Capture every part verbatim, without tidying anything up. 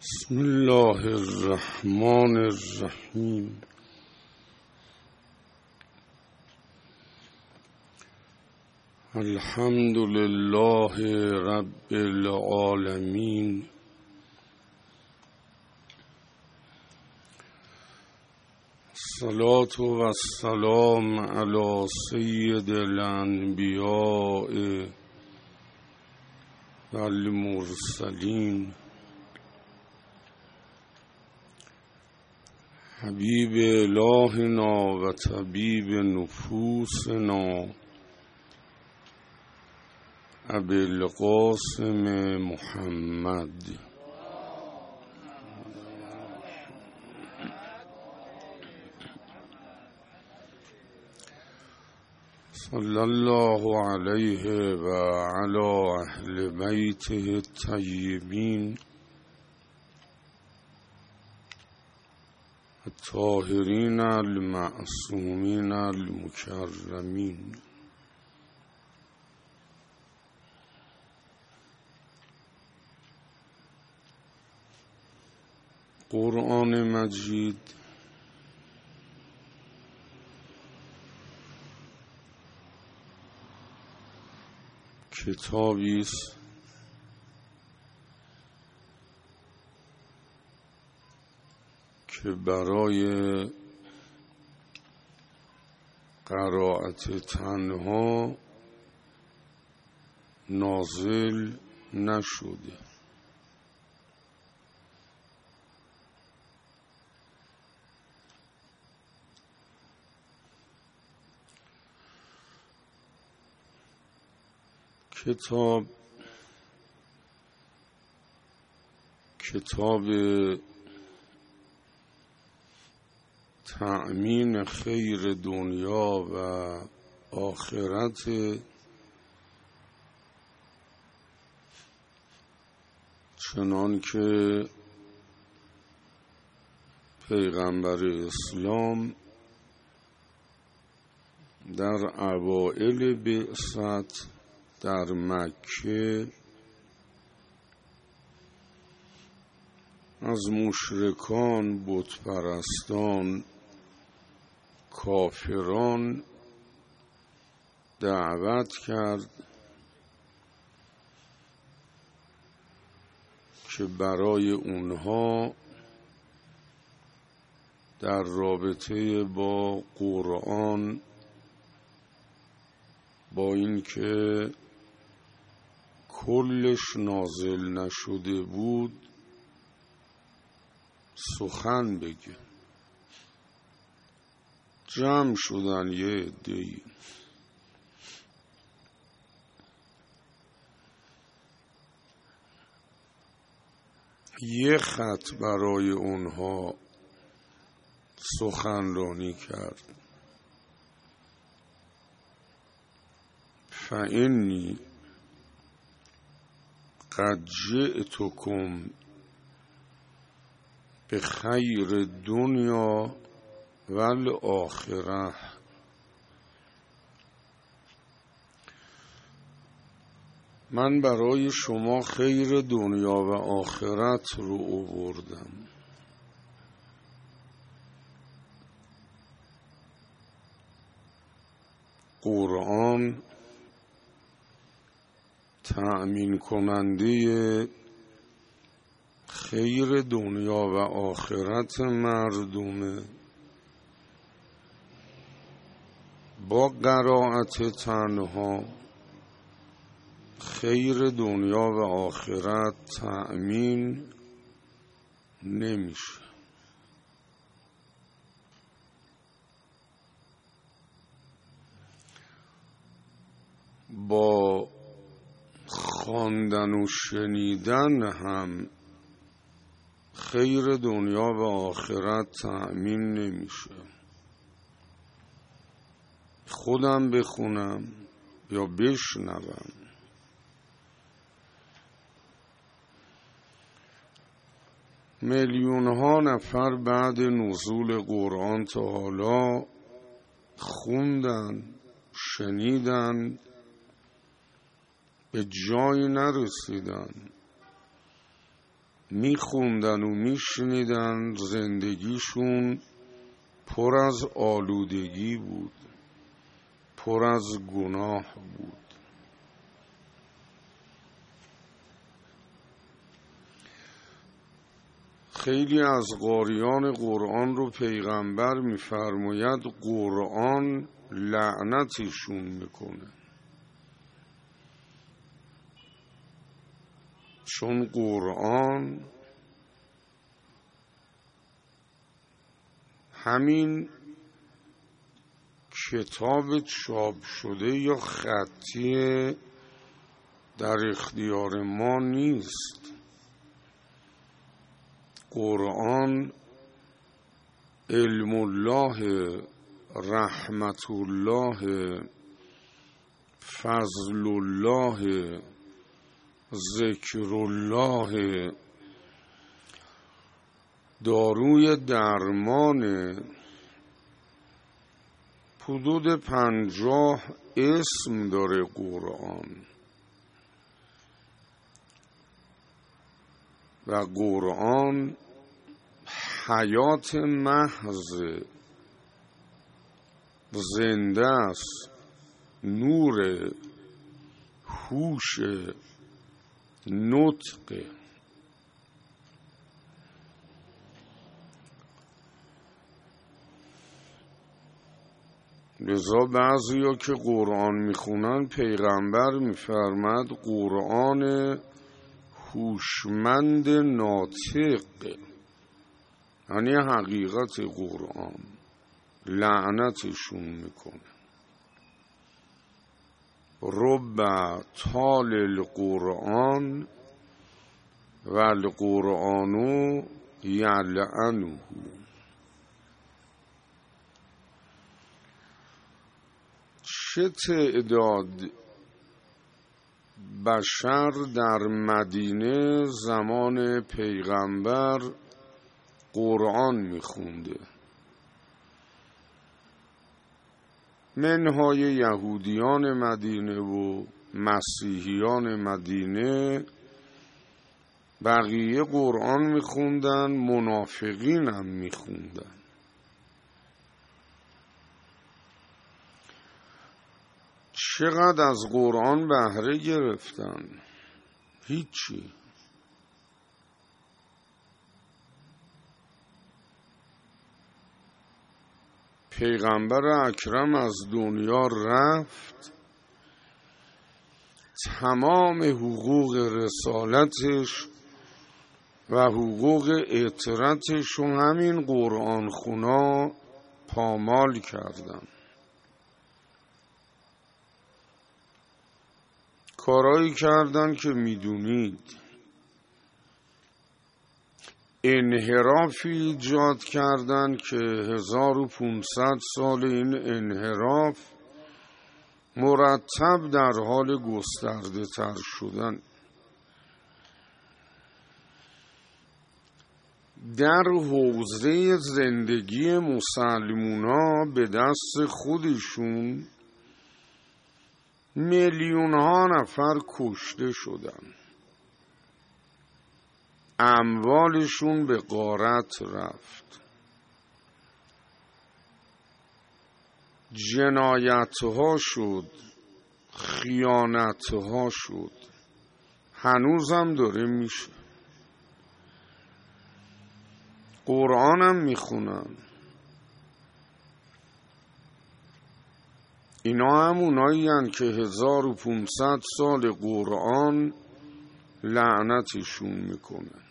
بسم الله الرحمن الرحیم. الحمد لله رب العالمین. الصلاة و السلام علی سید الانبیاء و المرسلین حبیب الهنا و طبیب نفوسنا ابی القاسم محمد صلی الله علیه و علی اهل بیته الطیبین الطاهرین المعصومین المکرمین. قرآن مجید کتابی است که برای قرائت تنها نازل نشده. کتاب کتاب تأمین خیر دنیا و آخرت، چنان که پیغمبر اسلام در اوائل بعثت در مکه از مشرکان، بت پرستان، کافران دعوت کرد که برای اونها در رابطه با قرآن، با اینکه کلش نازل نشده بود، سخن بگه. جمع شدن یه عده‌ای. یه خط برای اونها سخنرانی کرد. فإنی قد جئتکم بخیر دنیا و الآخرة. من برای شما خیر دنیا و آخرت رو آوردم. قرآن تأمین کننده خیر دنیا و آخرت مردمه. با قرائت تنها خیر دنیا و آخرت تأمین نمیشه. با خواندن و شنیدن هم خیر دنیا و آخرت تأمین نمیشه. خودم بخونم یا بشنوم، میلیون ها نفر بعد نزول قرآن تا حالا خوندن، شنیدن، به جایی نرسیدن. میخوندن و میشنیدن زندگیشون پر از آلودگی بود، پر از گناه بود. خیلی از قاریان قرآن رو پیغمبر میفرماید قرآن لعنتشون میکنه، چون قرآن همین کتاب چاپ شده یا خطی در اختیار ما نیست. قرآن علم الله، رحمت الله، فضل الله، ذکر الله، داروی درمان. حدود پنجاه اسم داره قرآن و قرآن حیات محض، زنده است، نور، هوش، نطق. لذا بعضیا که قرآن میخونن پیغمبر میفرماد قرآن هوشمند ناطق، یعنی حقیقت قرآن، لعنتشون میکنه. رب تال القرآن و القرآن یلعنه. چه تعداد بشر در مدینه زمان پیغمبر قرآن میخونده، منهای یهودیان مدینه و مسیحیان مدینه. بقیه قرآن میخوندن، منافقین هم میخوندن. چقدر از قرآن بهره گرفتن؟ هیچی. پیغمبر اکرم از دنیا رفت، تمام حقوق رسالتش و حقوق اطرتش رو همین قرآن خونا پامال کردن. کارایی کردن که میدونید، انحرافی ایجاد کردن که هزار و پونصد سال این انحراف مرتب در حال گسترده تر شدن. در حوزه زندگی مسلمونا به دست خودشون میلیون ها نفر کشته شدن، اموالشون به غارت رفت، جنایتها شد، خیانتها شد، هنوزم داره میشه. قرآنم میخونن. اینا هم اونایی هن که هزار و پونصد سال قرآن لعنتشون میکنن.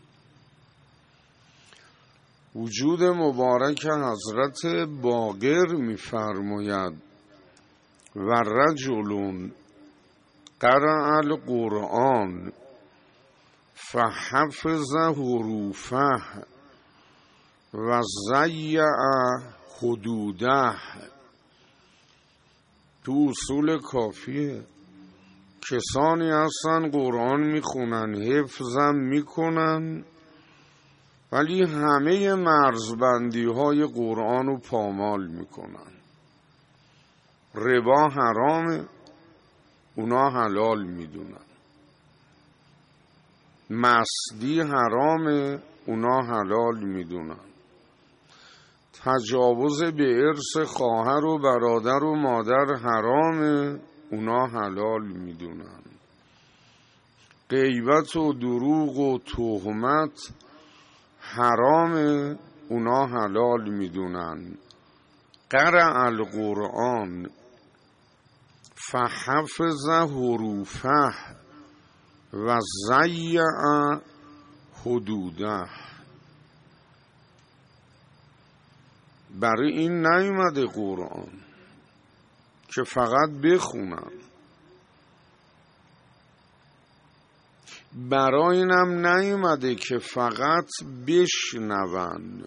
وجود مبارک حضرت باقر میفرماید و رجل قرأ القرآن فحفظ حروفه و ضیع حدوده. تو اصول کافیه. کسانی هستن قرآن میخونن، حفظم میکنن، ولی همه مرزبندی های قرآن رو پامال میکنن. ربا حرامه، اونا حلال میدونن. مستی حرامه، اونا حلال میدونن. تجاوز به ارث خواهر و برادر و مادر حرامه، اونا حلال میدونن. غیبت و دروغ و تهمت حرامه، اونا حلال میدونن. قرأ القرآن فحفظ حروفه و ضیع حدوده. برای این نیومده قرآن که فقط بخونن، برای اینم نیومده که فقط بشنون.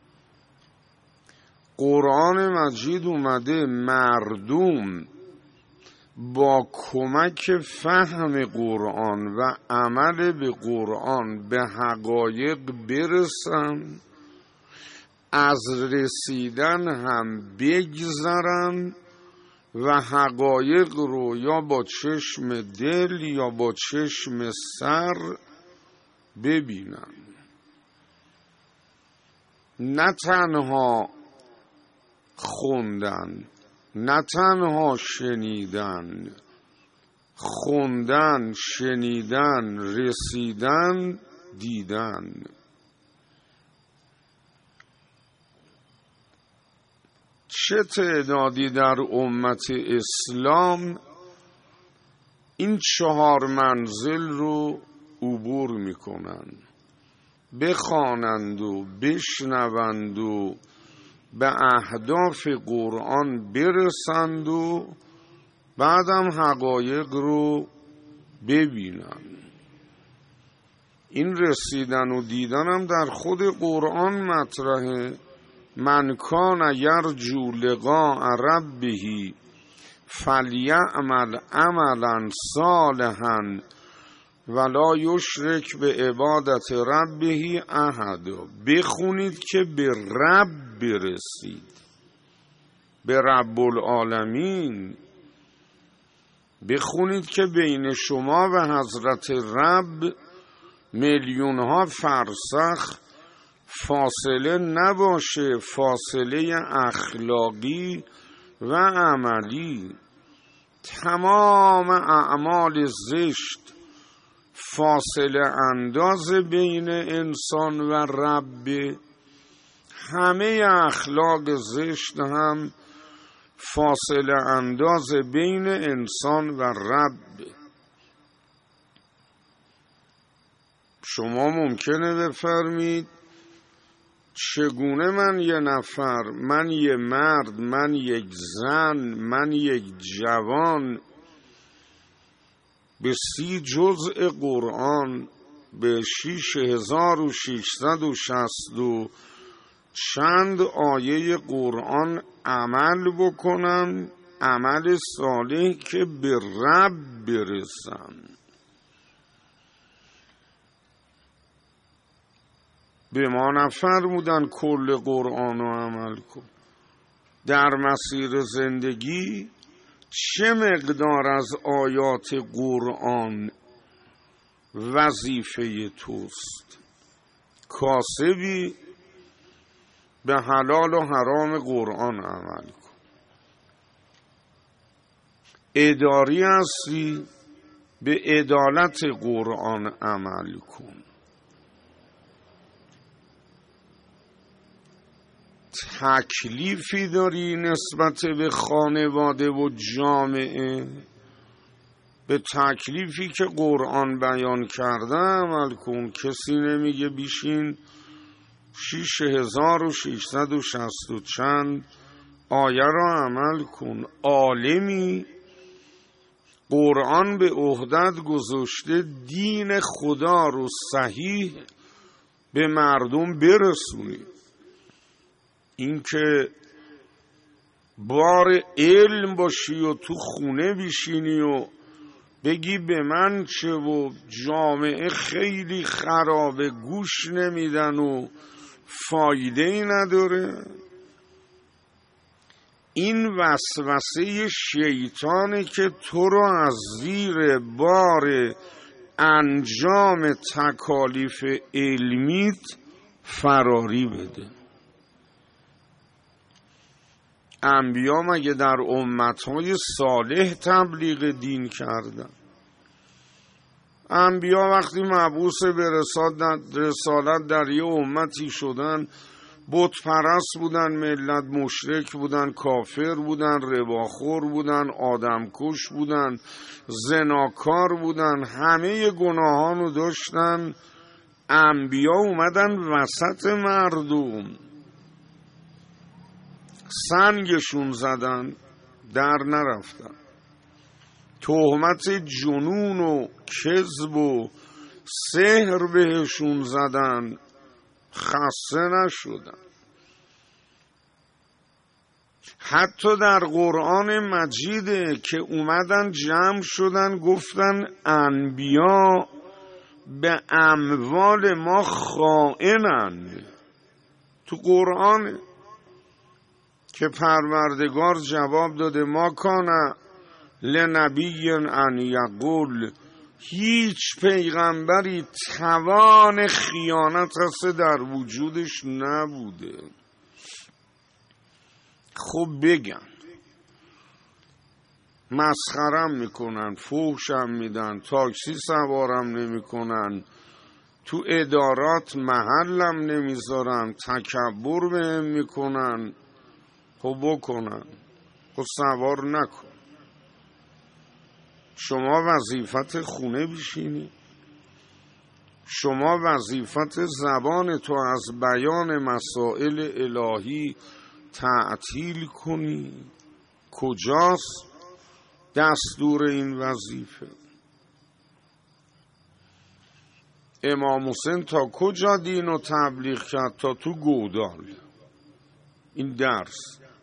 قرآن مجید اومده مردم با کمک فهم قرآن و عمل به قرآن به حقایق برسن، از رسیدن هم بگذرن و حقایق رو یا با چشم دل یا با چشم سر ببینن. نه تنها خوندن، نه تنها شنیدن، خوندن، شنیدن، رسیدن، دیدن. چه تعدادی در امت اسلام این چهار منزل رو عبور میکنن، بخوانند و بشنوند و به اهداف قرآن برسند و بعدم حقایق رو ببینن. این رسیدن و دیدن هم در خود قرآن مطرحه. من کان یرجو لقاء ربه فلیعمل عملا صالحا ولا یشرک به عبادت ربه احدا. بخونید که به رب برسید، به رب العالمین. بخونید که بین شما و حضرت رب میلیون ها فرسخ فاصله نباشه، فاصله اخلاقی و عملی. تمام اعمال زشت فاصله انداز بین انسان و رب، همه اخلاق زشت هم فاصله انداز بین انسان و رب. شما ممکنه بفرمید چگونه من یه نفر، من یه مرد، من یک زن، من یک جوان به سی جزء قرآن، به شیش هزار و ششصد و شصت و چند آیه قرآن عمل بکنم، عمل صالح که به رب برسم. به ما نفرمودن کل قرآن رو عمل کن. در مسیر زندگی چه مقدار از آیات قرآن وظیفه توست؟ کاسبی به حلال و حرام قرآن عمل کن. اداری هستی به عدالت قرآن عمل کن. تکلیفی داری نسبت به خانواده و جامعه، به تکلیفی که قرآن بیان کرده عمل کن. کسی نمیگه بیشین شیش هزار و ششصد و شصت و چند آیه را عمل کن. عالمی قرآن به عهدت گذاشته دین خدا رو صحیح به مردم برسونی. این که بار علم باشی و تو خونه بیشینی و بگی به من چه و جامعه خیلی خرابه، گوش نمیدن و فایده ای نداره، این وسوسه شیطانه که تو رو از زیر بار انجام تکالیف علمیت فراری بده. انبیا مگه در امتهای صالح تبلیغ دین کردن؟ انبیا وقتی مبعوث به رسالت در یه امتی شدن، بت پرست بودن، ملت مشرک بودن، کافر بودن، رباخور بودن، آدمکش بودن، زناکار بودن، همه گناهانو داشتن. انبیا اومدن وسط مردم سنگشون زدن، در نرفتن، تهمت جنون و کذب و سحر بهشون زدن، خسته نشدن. حتی در قرآن مجیده که اومدن جمع شدن گفتن انبیا به اموال ما خائنن. تو قرآن که پروردگار جواب داده ما کان لنبی ان یقول، هیچ پیغمبری توان خیانت هست در وجودش نبوده. خب بگن مسخرم میکنن، فحشم میدن، تاکسی سوارم نمیکنن، تو ادارات محلم نمیذارن، تکبر بهم میکنن. خب بکنن، خب سوار نکن. شما وظیفت خونه بشینی، شما وظیفت زبان تو از بیان مسائل الهی تعطیل کنی. کجاست دستور این وظیفه؟ امام حسین تا کجا دین رو تبلیغ کرد؟ تا تو گودال. این درس.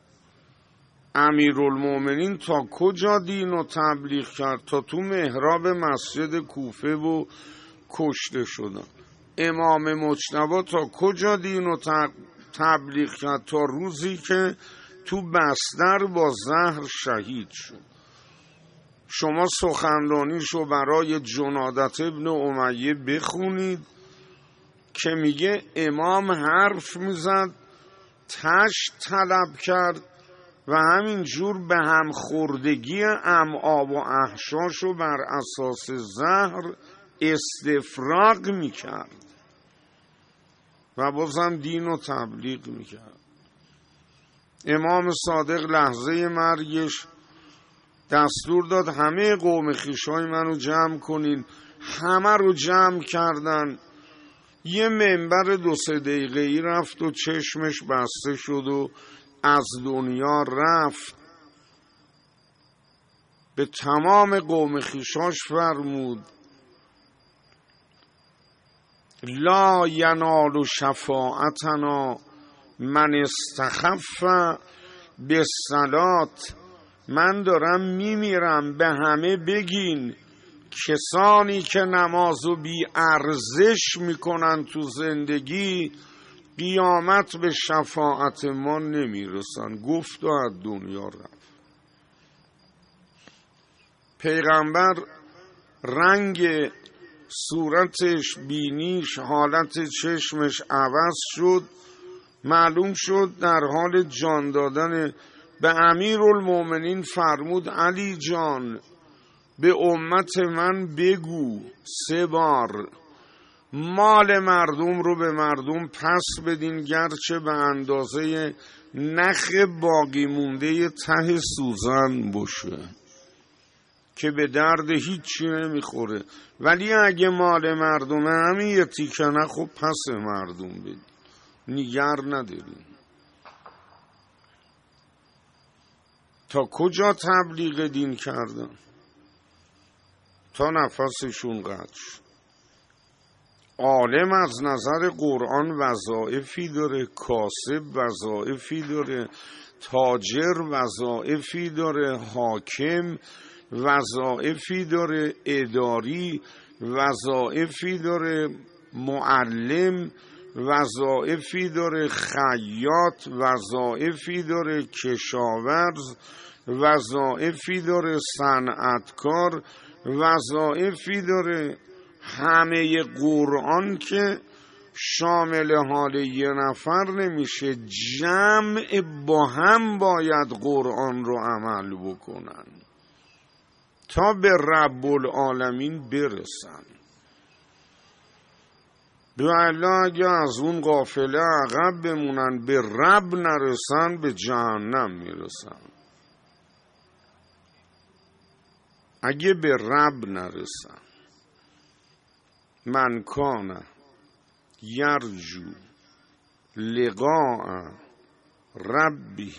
امیرالمومنین تا کجا دین رو تبلیغ کرد؟ تا تو محراب مسجد کوفه و کشته شدن. امام مجتبی تا کجا دین رو تبلیغ کرد؟ تا روزی که تو بستر با زهر شهید شد. شما سخنرانیشو برای جنادت ابن امیه بخونید که میگه امام حرف میزد، تشت طلب کرد و همین جور به هم خوردگی امعا و احشاشو بر اساس زهر استفراغ میکرد و بازم دین رو تبلیغ میکرد. امام صادق لحظه مرگش دستور داد همه قوم خویشای منو جمع کنین. همه رو جمع کردن. یه منبر دو سه دقیقه ای رفت و چشمش بسته شد و از دنیا رفت. به تمام قوم خویشاش فرمود لا ینال شفاعتنا من استخف بالصلات. من دارم میمیرم، به همه بگین کسانی که نمازو بی ارزش میکنن تو زندگی قیامت به شفاعت ما نمیرسن. گفت و از دنیا رفت. پیغمبر رنگ صورتش، بینیش، حالت چشمش عوض شد. معلوم شد در حال جان دادن به امیرالمومنین فرمود علی جان به امت من بگو سه بار مال مردم رو به مردم پس بدین، گرچه به اندازه نخ باقی مونده ته سوزن باشه که به درد هیچی نمیخوره، ولی اگه مال مردمه همین یه تیکه نه خب پس مردم بدین، نیگر ندارین. تا کجا تبلیغ دین کردن؟ تا نفسشون قطع شد. عالم از نظر قرآن وظایفی داره، کاسب وظایفی داره، تاجر وظایفی داره، حاکم وظایفی داره، اداری وظایفی داره، معلم وظایفی داره، خیاط وظایفی داره، کشاورز وظایفی داره، صنعتکار وظایفی داره. همه قرآن که شامل حال یه نفر نمیشه، جمع با هم باید قرآن رو عمل بکنن تا به رب العالمین برسن. والا اگه از اون قافله عقب بمونن، به رب نرسن، به جهنم میرسن. اگه به رب نرسن، من کان یرجو لقاء ربه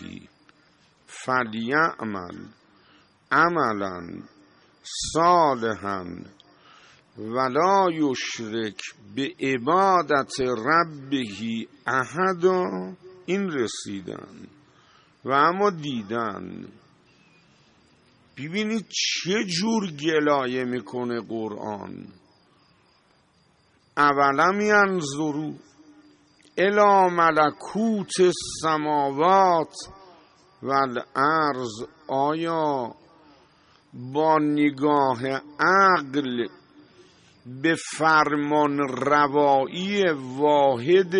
فلیعمل عملا صالحا ولا یشرک به عبادت ربه احدا. این رسیدن و اما دیدن. ببینید چه جور گلایه میکنه قرآن. اولم ینظروا الی ملکوت السماوات والارض. آیا با نگاه عقل به فرمان روایی واحد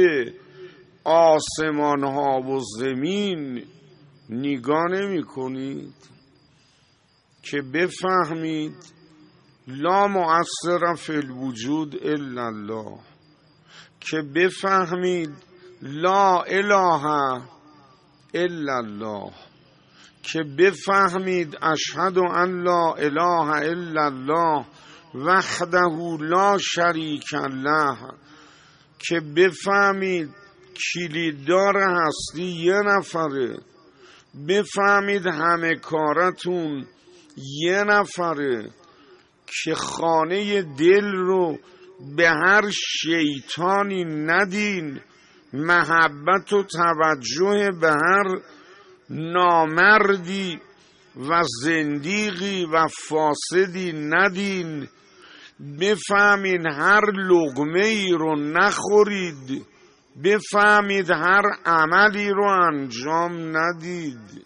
آسمان ها و زمین نگاه نمی کنید که بفهمید لا مؤثر فی الوجود الا الله، که بفهمید لا اله الا الله، که بفهمید اشهد ان لا اله الا الله وحده لا شریک له، که بفهمید کلیددار هستی یه نفره، بفهمید همه کارتون یه نفره، که خانه دل رو به هر شیطانی ندین، محبت و توجه به هر نامردی و زندیقی و فاسدی ندین، بفهمید هر لقمه ای رو نخورید، بفهمید هر عملی رو انجام ندید.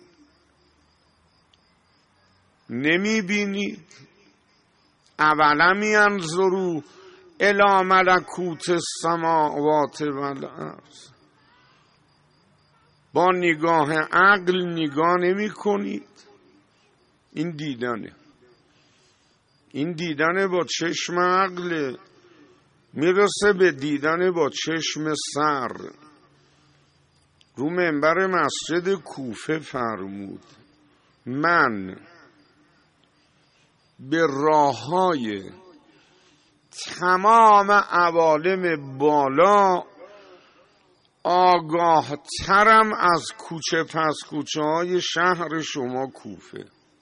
نمی بینید؟ اولم ینظروا الی ملکوت السماوات والارض. با نگاه عقل نگاه نمی کنید. این دیدنه، این دیدن با چشم عقل میرسه به دیدن با چشم سر. رو منبر مسجد کوفه فرمود من به راههای تمام عوالم بالا آگاه ترم از کوچه پس کوچه های شهر شما کوفه.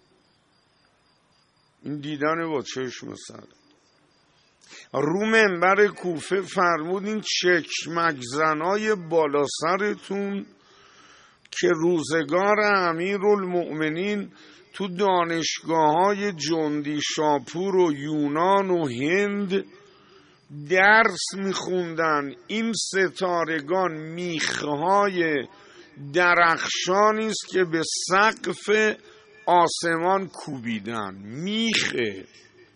این دیدن با چشم سر. رو منبر کوفه فرمود این چکمک زنای بالا سرتون که روزگار امیرالمؤمنین تو دانشگاه های جندی شاپور و یونان و هند درس میخوندن، این ستارگان میخهای درخشانی است که به سقف آسمان کوبیدن. میخه.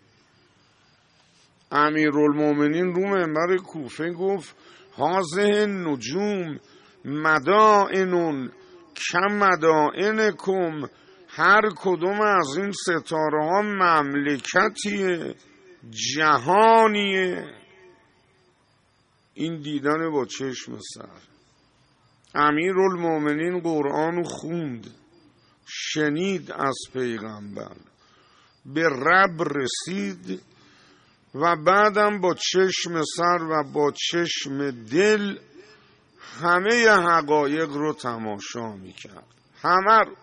امیرالمؤمنین رو منبر کوفه گفت هذه نجوم مدائن کم مدائنکم. هر کدوم از این ستاره ها مملکتیه، جهانیه. این دیدن با چشم سر. امیرالمؤمنین قرآن خوند، شنید از پیغمبر، به رب رسید و بعدم با چشم سر و با چشم دل همه حقایق رو تماشا میکرد. همه رو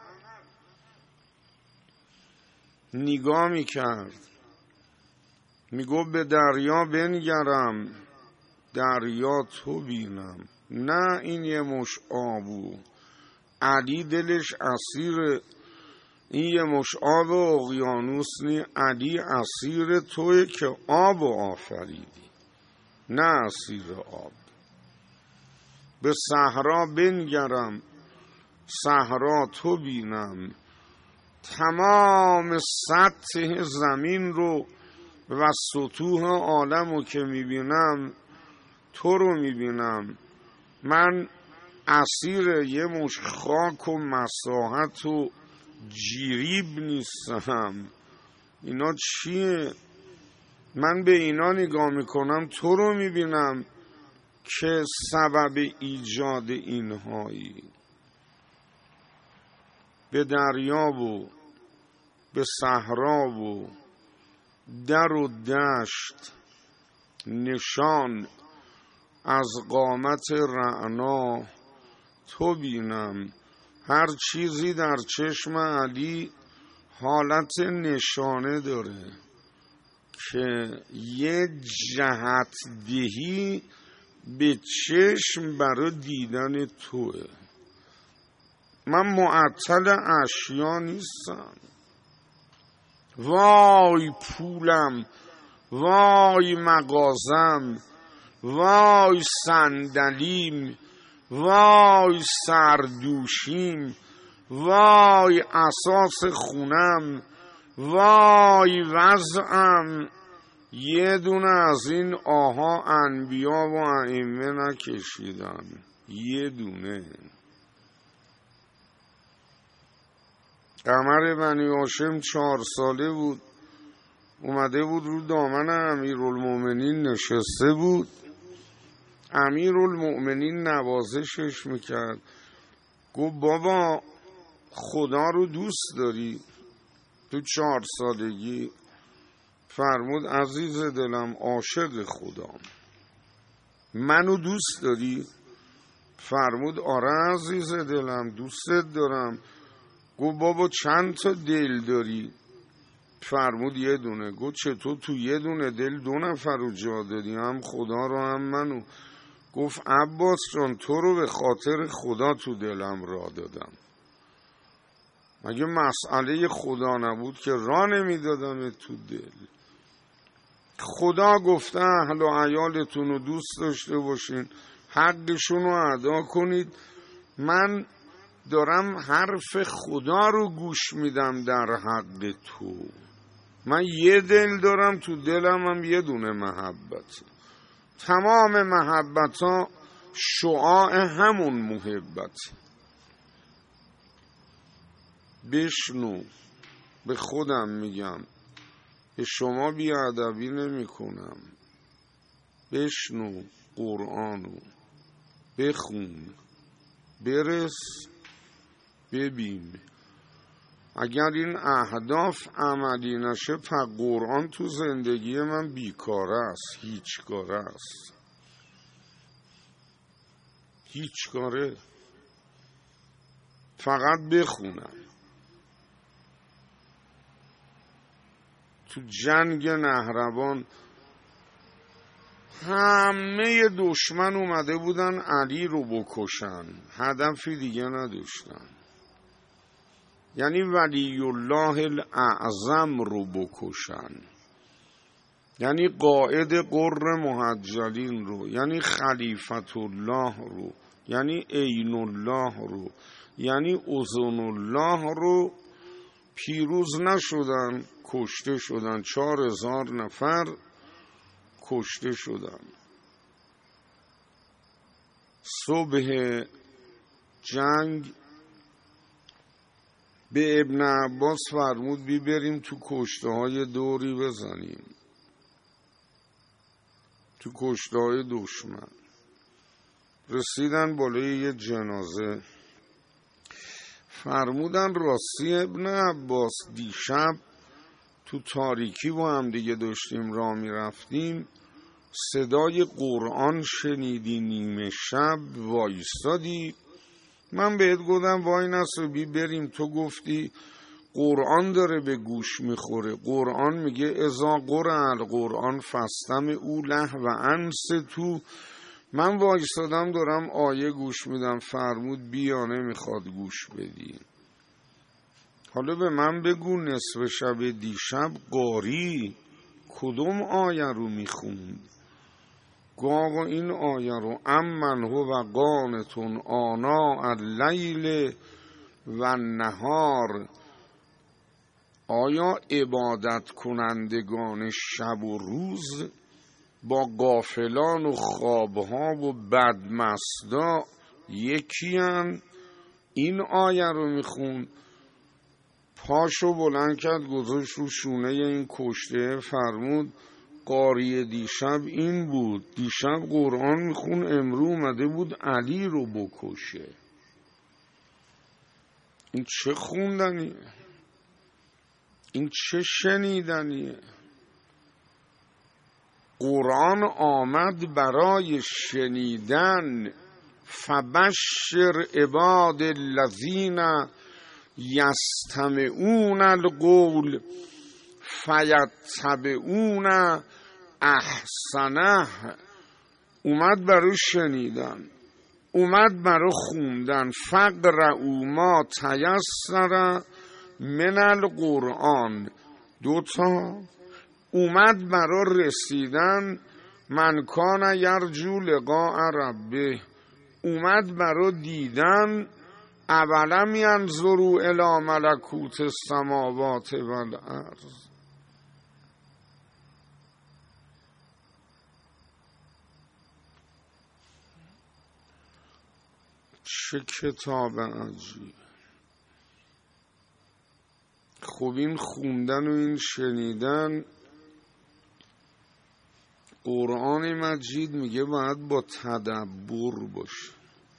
نگاه میکرد. میگو به دریا بنگرم، دریا تو بینم. نه این یه مش آبو، علی دلش اسیر این یه مش آب اقیانوس نی، علی اسیر توی که آب آفریدی، نه اسیر آب. به صحرا بنگرم، صحرا تو بینم. تمام سطح زمین رو و سطوح عالم رو که میبینم تو رو میبینم. من اسیر یه مش خاک و مساحت و جیریب نیستم. اینا چیه؟ من به اینا نگاه میکنم تو رو میبینم که سبب ایجاد اینهایی. به دریا و به صحرا و در و دشت نشان از قامت رعنا تو بینم. هر چیزی در چشم علی حالت نشانه داره که یه جهت دهی به چشم برای دیدن توه. من معطل اشیا نیستم. وای پولم، وای مغازم، وای صندلیم، وای سردوشیم، وای اساس خونم، وای وضعم. یه دونه از این آها انبیا و ائمه نکشیدن، یه دونه. قمر بنی هاشم چهار ساله بود، اومده بود رو دامن امیرالمومنین نشسته بود. امیرالمومنین نوازشش میکرد، گفت بابا خدا رو دوست داری؟ تو چهار سالگی فرمود عزیز دلم عاشق خدام. منو دوست داری؟ فرمود آره عزیز دلم دوستت دارم. گفت بابا چند تا دل داری؟ فرمود یه دونه. گفت چطور تو یه دونه دل دو نفر رو جا دادی، هم خدا رو هم منو؟ گفت عباس جان تو رو به خاطر خدا تو دلم را دادم. مگه مسئله خدا نبود که را نمیدادم تو دل؟ خدا گفته اهل و عیالتون رو دوست داشته باشین، حقشون رو ادا کنید. من دارم حرف خدا رو گوش میدم در حق تو. من یه دل دارم، تو دلم هم یه دونه محبت. تمام محبت ها شعاع همون محبت. بشنو، به خودم میگم، به شما بیادبی نمی کنم. بشنو قرآنو، بخون، برس، ببین. اگر این اهداف عملی نشه پس قرآن تو زندگی من بیکاره است، هیچ کاره است، هیچ کاره. فقط بخونم. تو جنگ نهروان همه دشمن اومده بودن علی رو بکشن، هدفی دیگه نداشتن. یعنی ولی الله الاعظم رو بکشن، یعنی قائد قر محجلین رو، یعنی خلیفت الله رو، یعنی عین الله رو، یعنی اذن الله رو. پیروز نشدن، کشته شدن. چهار هزار نفر کشته شدن. صبح جنگ به ابن عباس فرمود بی بریم تو کشته های دوری بزنیم، تو کشته های دشمن. رسیدن بالای یه جنازه، فرمودن راستی ابن عباس دیشب تو تاریکی با هم دیگه داشتیم راه می رفتیم، صدای قرآن شنیدی نیمه شب وایستادی. من بهت گفتم وای نصبی بریم، تو گفتی قرآن داره به گوش میخوره. قرآن میگه اذا قرأ القرآن فاستمعوا او له و انصتوا. من وایستادم دارم آیه گوش میدم، فرمود بیا نمیخواد گوش بدی. حالا به من بگو نصف شب دیشب قاری کدوم آیه رو میخوند؟ گاه این آیه رو امن هو قانتون آنا اللیل و النهار آیا عبادت کنندگان شب و روز با غافلان و خوابها و بدمستا یکی هن؟ این آیه رو میخون، پاشو بلند کرد گذاشت رو شونه این کشته، فرمود قاری دیشب این بود، دیشب قرآن میخون، امرو اومده بود علی رو بکشه. این چه خوندنیه؟ این چه شنیدنیه؟ قرآن آمد برای شنیدن. فبشر عباد الذین یستمعون القول فیتبعون احسنه. اومد برای شنیدن، اومد برای خوندن. فقرؤا ما تیسر من القرآن. دوتا اومد برای رسیدن. من کان یرجو لقاء ربه، اومد برای دیدن. اولم ینظروا الی ملکوت السماوات والارض. چه کتاب عجیب. خب این خوندن و این شنیدن، قرآن مجید میگه باید با تدبر باشه.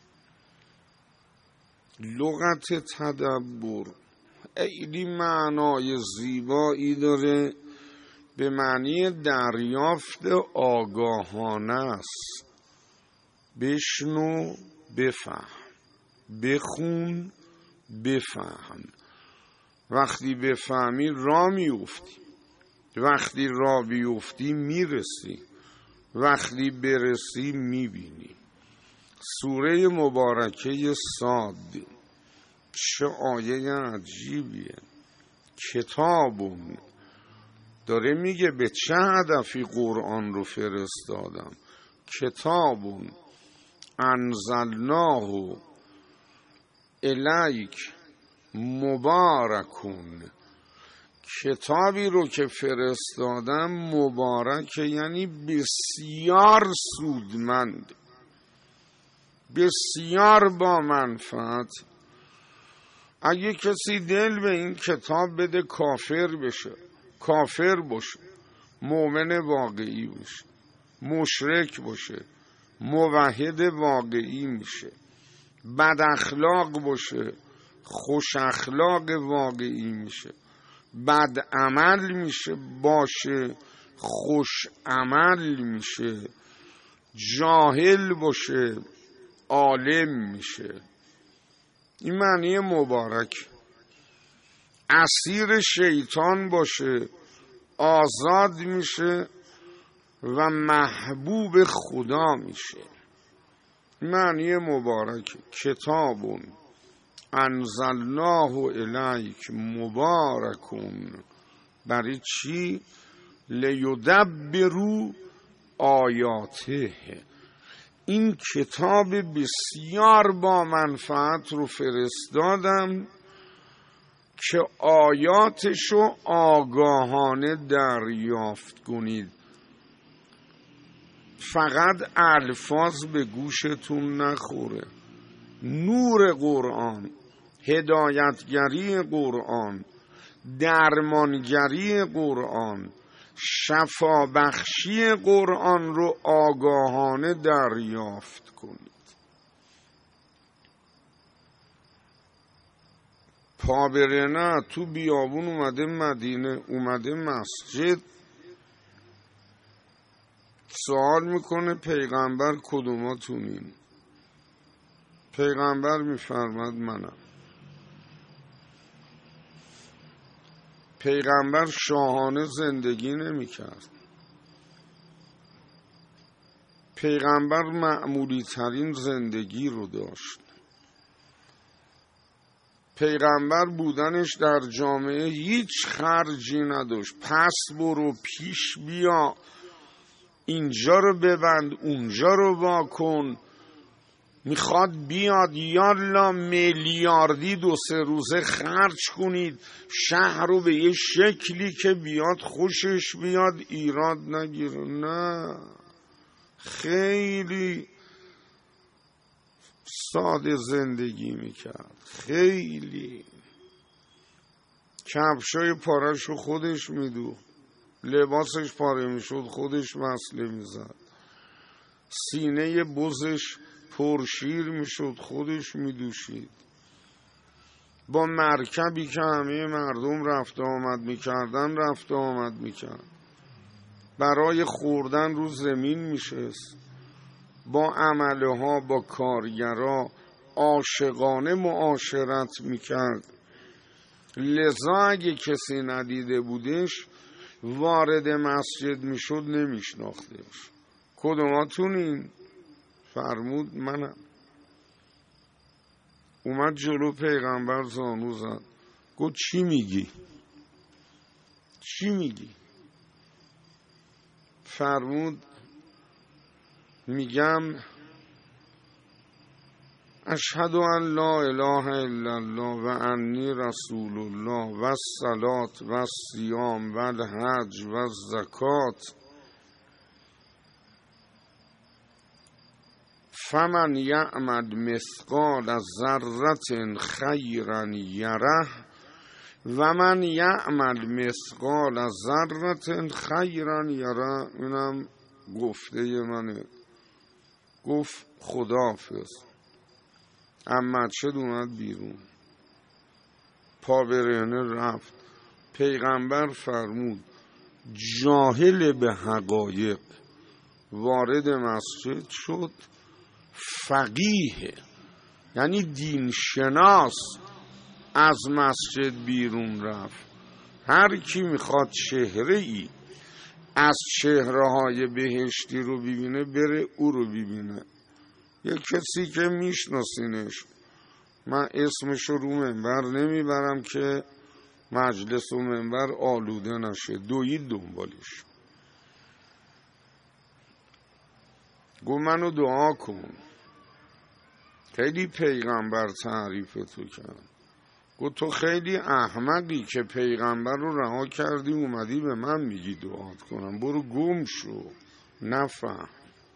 لغت تدبر خیلی معنای زیبایی داره، به معنی دریافت آگاهانه است. بشنو بفهم، بخون بفهم. وقتی بفهمی راه میفتی، وقتی راه بیفتی میرسی، وقتی برسی میبینی. سوره مبارکه صاد چه آیه عجیبیه. کتابون داره میگه به چه هدفی قرآن رو فرستادم. کتابون انزلناه الیک مبارکون. کتابی رو که فرستادم مبارک، یعنی بسیار سودمند، بسیار با منفعت. اگه کسی دل به این کتاب بده کافر بشه، کافر باشه، مؤمن واقعی باشه، مشرک باشه، موحد واقعی میشه. بد اخلاق باشه، خوش اخلاق واقعی میشه. بد عمل میشه باشه، خوش عمل میشه. جاهل باشه، عالم میشه. این معنی مبارک. اسیر شیطان باشه، آزاد میشه و محبوب خدا میشه. معنی مبارک. کتابون انزلناه الیک مبارکون. برای چی؟ لیدبروا آیاته. این کتاب بسیار با منفعت رو فرستادم که آیاتشو آگاهانه دریافت کنید. فقط الفاظ به گوشتون نخوره. نور قرآن، هدایتگری قرآن، درمانگری قرآن، شفابخشی قرآن رو آگاهانه دریافت کنید. پابرنه تو بیابون اومده مدینه، اومده مسجد، سوال میکنه پیغمبر کدوماتونین؟ پیغمبر میفرماد منم. پیغمبر شاهانه زندگی نمیکرد. پیغمبر معمولی ترین زندگی رو داشت. پیغمبر بودنش در جامعه هیچ خرجی نداشت. پس برو، پیش بیا، اینجا رو ببند، اونجا رو واکن. میخواد بیاد یالا میلیاردی دو سه روزه خرج کنید شهر رو به یه شکلی که بیاد خوشش بیاد ایراد نگیره. نه، خیلی ساده زندگی میکرد، خیلی کفشای پاره‌شو خودش میدوخت، لباسش پاره میشد خودش مسئله میزد، سینه بزش پرشیر میشد خودش میدوشید، با مرکبی که همه مردم رفت آمد میکردن رفت آمد میکرد، برای خوردن رو زمین میشست، با عمله ها با کارگرا عاشقانه معاشرت میکرد. لذا اگه کسی ندیده بودش وارد مسجد میشد نمیشناختش. کدوماتونین؟ فرمود منم. اومد جلو پیغمبر زانو زد، گفت چی میگی؟ چی میگی؟ فرمود میگم اشهد ان لا اله الا الله و انی رسول الله و الصلاة و الصیام و الحج و الزکات فمن یعمل مثقال ذرة خیرا یره و من یعمل مثقال ذرة خیرا یره. اینم گفته منه. گفت خداحافظ. اما چه اومد بیرون، پا برهنه رفت. پیغمبر فرمود جاهل به حقایق وارد مسجد شد، فقیه یعنی دین شناس از مسجد بیرون رفت. هر کی میخواد چهره ای از چهره های بهشتی رو ببینه بره او رو ببینه. یه کسی که میشناسینش، من اسمش رو رو منبر نمیبرم که مجلس و منبر آلوده نشه، دوید دنبالش. گو منو دعا کن. خیلی پیغمبر تعریف تو کرد. گو تو خیلی احمقی که پیغمبر رو رها کردی اومدی به من میگی دعات کنم. برو گم شو، نفهم.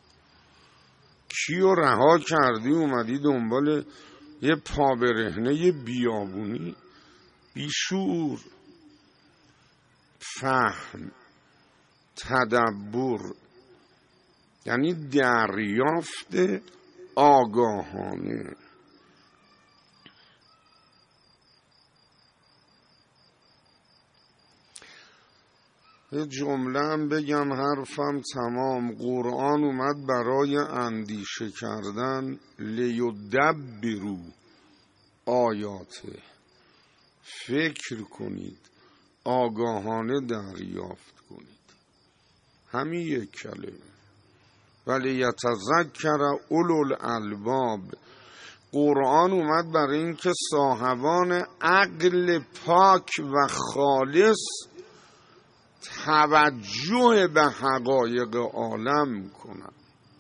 کیو رها کردی اومدی دنبال یه پابرهنه یه بیابونی؟ بیشور. فهم، تدبر یعنی دریافت آگاهانه. یه جمله هم بگم حرفم تمام. قرآن اومد برای اندیشه کردن، لیدبروا آیاته، فکر کنید، آگاهانه دریافت کنید. همین یک کلمه. ولی یتذکر اولو الالباب. قرآن اومد برای اینکه صاحبان عقل پاک و خالص توجه به حقایق عالم کنن.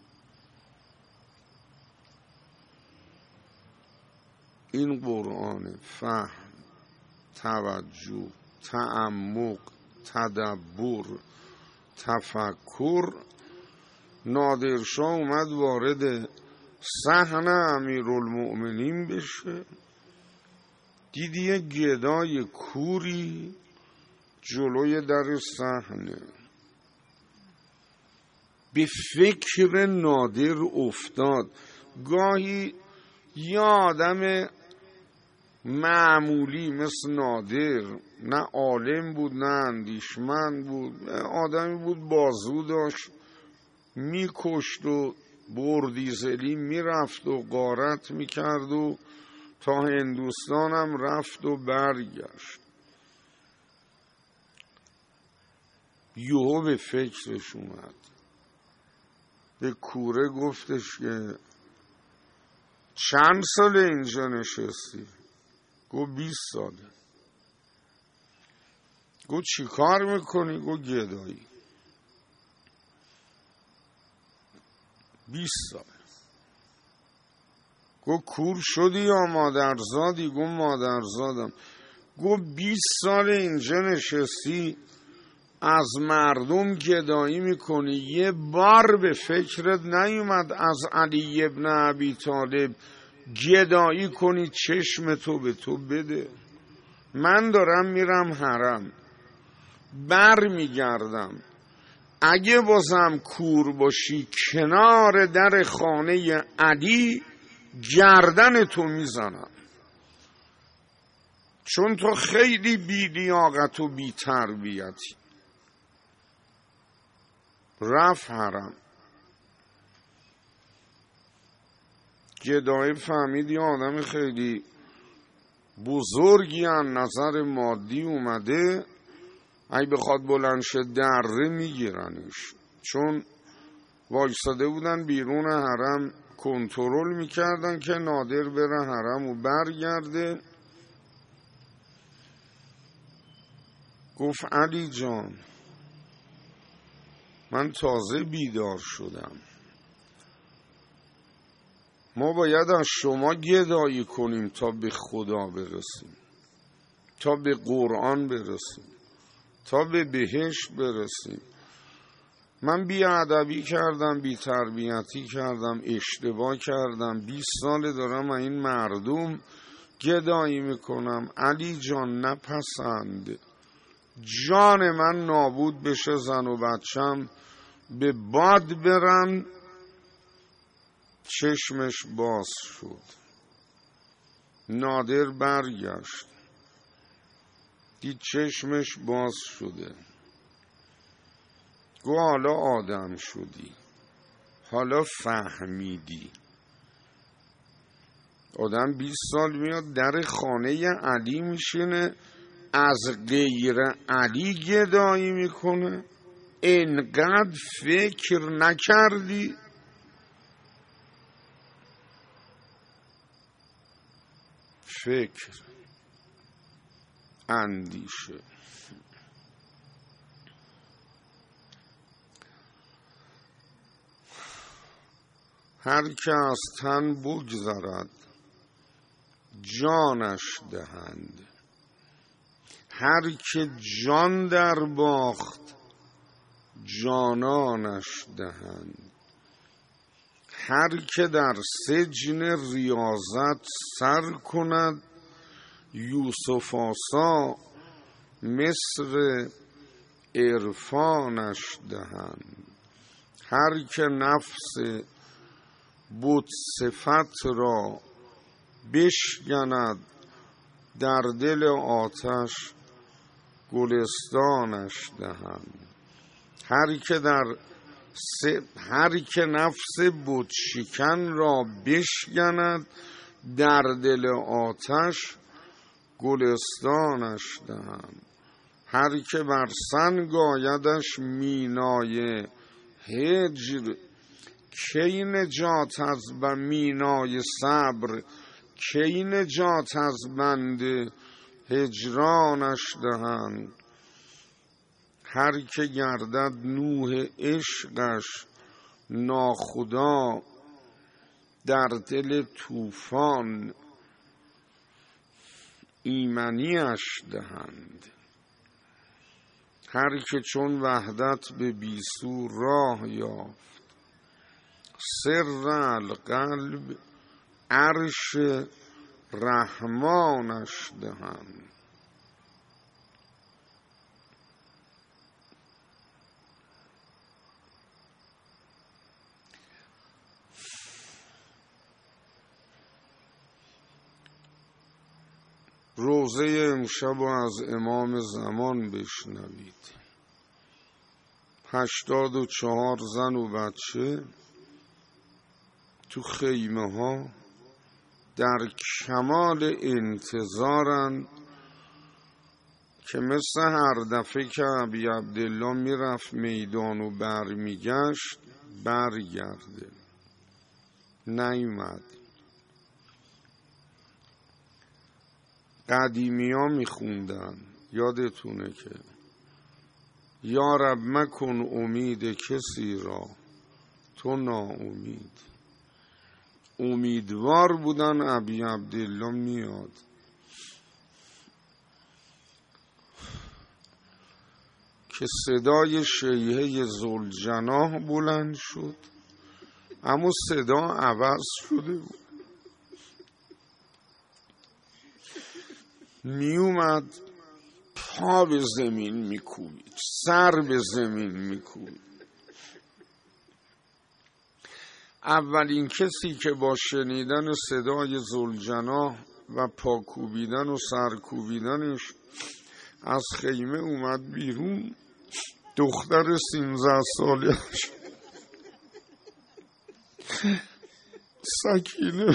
این قرآن فهم، توجه، تعمق، تدبر، تفکر. نادرشاه اومد وارد صحن امیرالمؤمنین بشه، دیدی یه گدای کوری جلوی در صحنه. به فکر نادر افتاد. گاهی یه آدم معمولی مثل نادر، نه عالم بود نه اندیشمند بود، آدمی بود بازو داشت، میکشت و بردیزلی میرفت و غارت میکرد و تا هندوستان هم رفت و برگشت. یهو به فکرش اومد. به کوره گفتش که چند سال اینجا نشستی؟ گفت بیست ساله. گفت چی کار میکنی؟ گفت گدایی. بیست سال. گو کور شدی یا مادرزادی؟ گو مادرزادم. گو بیست سال اینجا نشستی از مردم گدایی میکنی، یه بار به فکرت نیومد از علی ابن ابی طالب گدایی کنی چشم تو به تو بده؟ من دارم میرم حرم، بر میگردم، اگه بازم کور باشی کنار در خانه علی گردن تو میزنم، چون تو خیلی بی لیاقت و بی تربیتی. رفت حرم، گدایی فهمید یه آدم خیلی بزرگی از نظر مادی اومده، اگه بخواد بلند شه دره میگیرنش، چون وایساده بودن بیرون حرم کنترل میکردن که نادر بره حرم و برگرده. گفت علی جان من تازه بیدار شدم، ما باید از شما گدایی کنیم تا به خدا برسیم، تا به قرآن برسیم، تا به بهشت برسیم. من بی ادبی کردم، بی تربیتی کردم، اشتباه کردم، بیست ساله دارم این مردم گدایی میکنم. علی جان نپسند، جان من نابود بشه، زن و بچم به باد برن. چشمش باز شد، نادر برگشت دید چشمش باز شده. گو حالا آدم شدی، حالا فهمیدی. آدم بیست سال میاد در خانه علی میشینه، از غیر علی گدایی میکنه. انقدر فکر نکردی؟ فکر، اندیشه. هر که از تن بگذرد جانش دهند، هر که جان در باخت جانانش دهند، هر که در سجن ریاضت سر کند یوسف آسا مصر عرفانش دهند، هر که نفس بت صفت را بشکند در دل آتش گلستانش دهند، هر که در س... هر که نفس بت شکن را بشکند در دل آتش گلستانش دهند، هر که بر سنگ آیدش مینای هجر کی نجات از و مینای صبر کی نجات از بند هجرانش دهند، هر که گردد نوح عشقش ناخدا در دل طوفان ایمنیش دهند، هر که چون وحدت به بیسو راه یافت سر القلب عرش رحمانش دهند. روزه امشب از امام زمان بشنوید. هشتاد و چهار زن و بچه تو خیمه ها در کمال انتظارن که مثل هر دفعه که ابی عبدالله میرفت میدان و برمیگشت برگرده. نیومد. قدیمی ها میخوندن، یادتونه که یا رب مکن امید کسی را تو ناامید. امیدوار بودن ابی عبدالله میاد. که صدای شیهه ذوالجناح بلند شد، اما صدا عوض شده بود. می اومد پا به زمین میکوبید، سر به زمین میکوبید. اولین کسی که با شنیدن صدای ذوالجناح و پاکوبیدن و سرکوبیدنش از خیمه اومد بیرون، دختر سیزده سالش سکینه.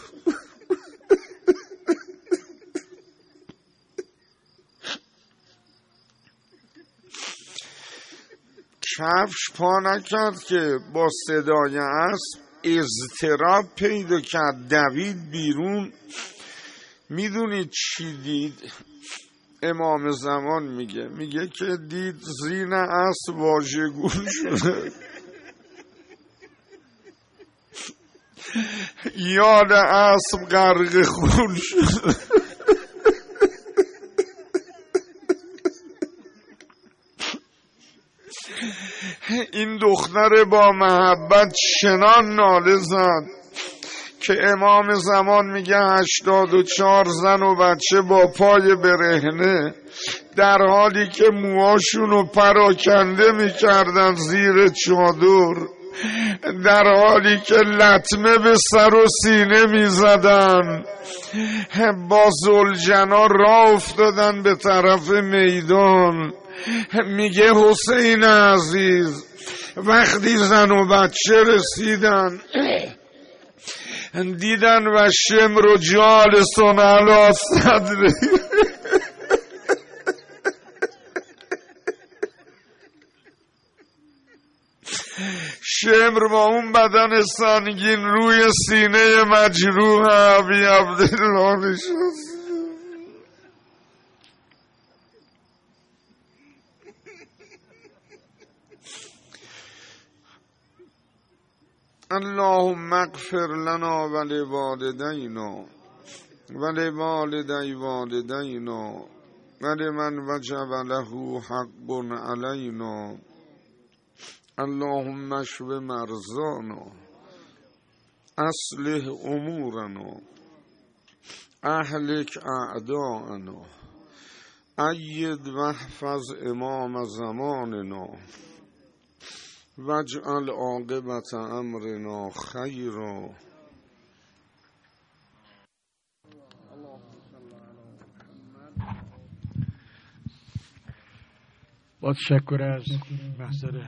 کفش پا نکرد که با صدای اسب اضطراب پیدا کرد، دوید بیرون. میدونید چی دید؟ امام زمان میگه میگه که دید زین اسب واژگون شده، یاد اسب غرق خون شده. این دختر با محبت چنان ناله زد که امام زمان میگه هشتاد و چهار زن و بچه با پای برهنه در حالی که موهاشون رو پراکنده میکردن زیر چادر، در حالی که لطمه به سر و سینه میزدن، با ذوالجناح راه افتادن به طرف میدان. میگه حسین عزیز وقتی زن و بچه رسیدن دیدن و شمر و جالسون علی صدری، شمر با اون بدن سنگین روی سینه مجروح ابی عبدالله نشست. اللهم اغفر لنا ولوالدینا ولوالدی والدینا ولمن وجب له حق علینا. اللهم اشف مرضانا اصلح امورنا اهلک اعداءنا اید واحفظ امام زماننا واجعل عاقبت امرنا خیرا. با تشکر از محضر